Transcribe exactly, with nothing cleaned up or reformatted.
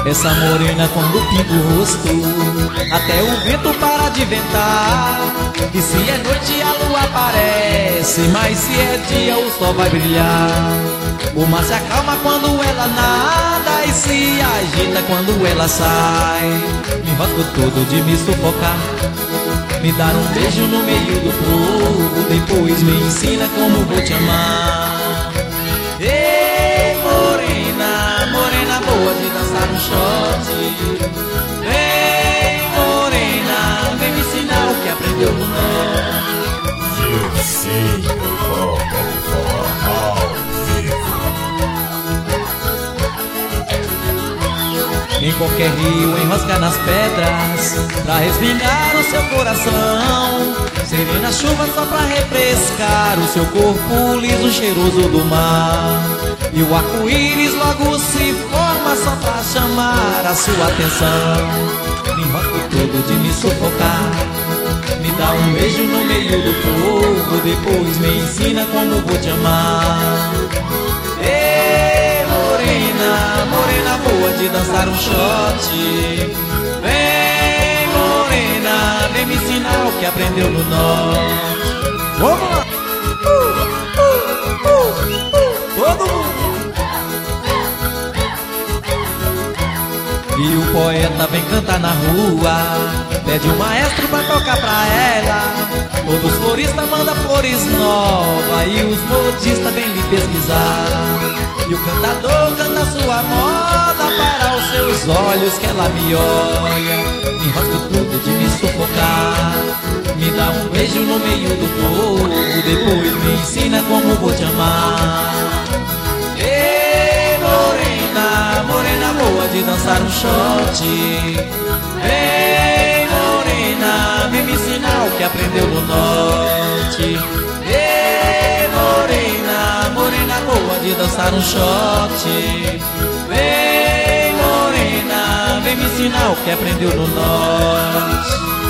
Essa morena quando pinta o rosto, até o vento para de ventar. E se é noite a lua aparece, mas se é dia o sol vai brilhar. O mar se acalma quando ela nada e se agita quando ela sai. Me enrosco todo de me sufocar, me dar um beijo no meio do povo, depois me ensina como vou te amar. Ei, morena, morena boa de dançar um shot. Vem, morena, vem me ensinar o que aprendeu no nó. Eu sei que toca de forró ao vivo. Em qualquer rio enrosca nas pedras pra respingar o seu coração. Serena chuva só pra refrescar o seu corpo liso, cheiroso do mar. E o arco-íris logo se forma só pra chamar a sua atenção. Me enrosco todo de me sufocar, me dá um beijo no meio do povo, depois me ensina como vou te amar. Ei, morena, morena boa de dançar um shot. Vem, morena, vem me ensinar o que aprendeu no norte. Vamos lá! Uh, uh, uh, uh, todo mundo! E o poeta vem cantar na rua, pede um maestro pra tocar pra ela. Todos floristas mandam flores novas e os modistas vêm lhe pesquisar. E o cantador canta sua moda para os seus olhos que ela me olha. Me enrosco tudo de me sufocar, me dá um beijo no meio do povo, depois me ensina como vou te amar. Ei, morena, morena boa de dançar um shot. Vem, morena, vem me ensinar o que aprendeu no norte. Ei, morena, morena boa de dançar um shot. Vem, morena, vem me ensinar o que aprendeu no norte.